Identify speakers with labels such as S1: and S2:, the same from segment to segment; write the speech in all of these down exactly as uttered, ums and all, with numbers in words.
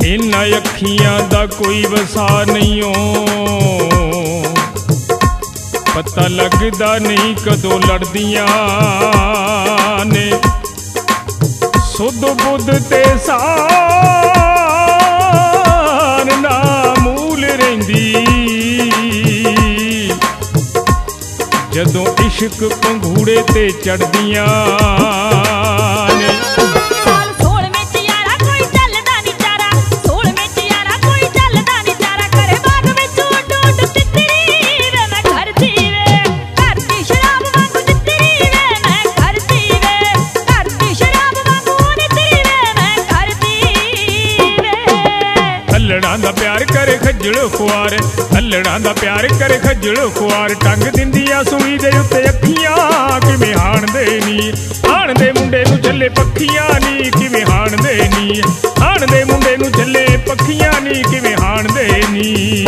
S1: इन्हां अखियां दा कोई वसा नहीं ओ, पता लगदा नहीं कदों लड़दियां ने। सुध बुध ते सार ना मूल रहिंदी, जदों इश्क पंघूड़े ते चढ़दियां ने। हल्लड़ां दा प्यार करे खज्जल खुआर, हल्लड़ां दा प्यार करे खज्जल खुआर। टंग दिंदिया सूई दे उत्ते अखियां, किवें हाणदे नी हाणदे मुंडे नूं झल्ले पखियां नी, किवें हाणदे नी हाणदे मुंडे नूं झल्ले पखियां नी, किवें हाणदे नी।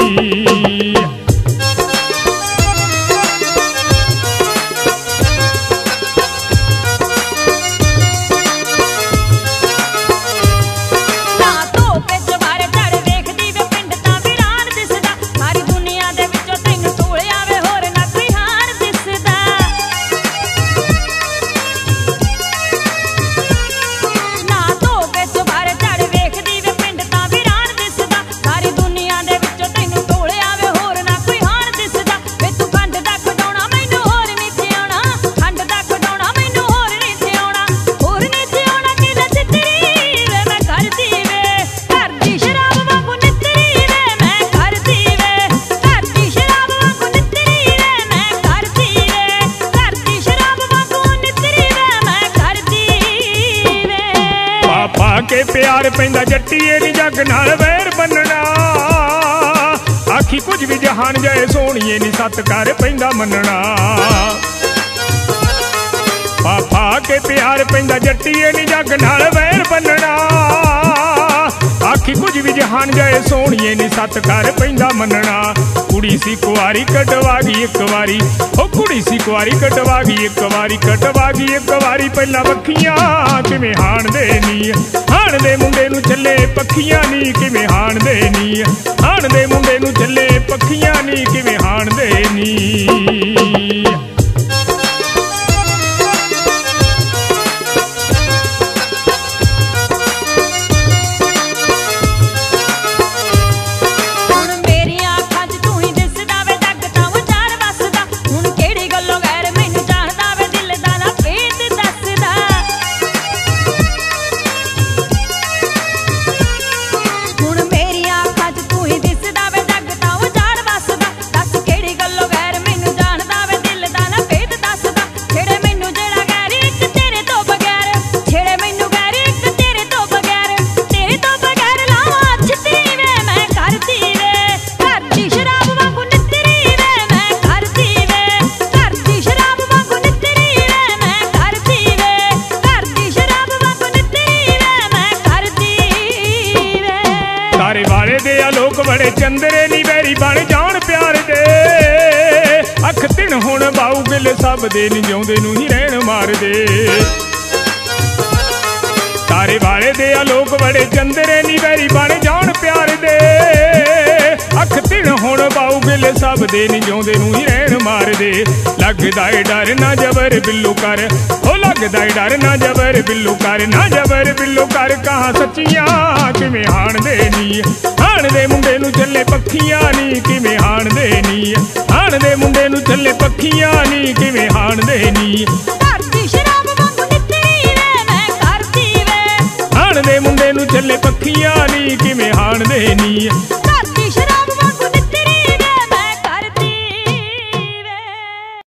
S1: के प्यार पैंदा जट्टीए नी जग नाल वैर बनना, आखी कुछ भी जहान जाए सोहणीए नी सत कर पैंदा मनना। पापा के प्यार पैंदा जट्टीए नी जग नाल वैर बनना, आखी कुछ भी जहान जाए सोहणीए नी सत कर पैंदा मनना। कुड़ी सी कुआरी कटवा गई एक वारी, ओ कुड़ी सी कुआरी कटवा गई एक वारी, कटवा गई एक वारी। पहला पखियां किवें हाणदे नी हाणदे मुंडे नूं झल्ले पखियां नी, किवें हाणदे नी हाणदे मुंडे नूं झल्ले पखियां नी, किवें हाणदे नी। लोग बड़े चंदरे नी बैरी बन जान प्यार दे, अख तिन हुण बाऊ गिल सब दे नी जिउंदे नूं ही रहण मार दे। तारे वाले दे लोग बड़े चंदरे नी बैरी बन जान प्यार दे, अख तिन हुण बाऊ गिल सब दे नी जिउंदे नूं ही रहण मार दे। लगदा ए डर ना जबर बिल्लू कर, ओ लगदा ए डर ना जबर बिल्लू कर, ना जबर बिल्लू कर। कहाँ सच्चियां किवें हाणदे नी हाणदे मुंडे नूं झल्ले पखियां नी, किवें हाणदे नी हाणदे मुंडे नूं झल्ले पखियां नी, किवें हाणदे नी।
S2: करदी शराब वांगू नितरी वे मैं करदी वे,
S1: हाणदे मुंडे नूं झल्ले पखियां नी, किवें हाणदे नी।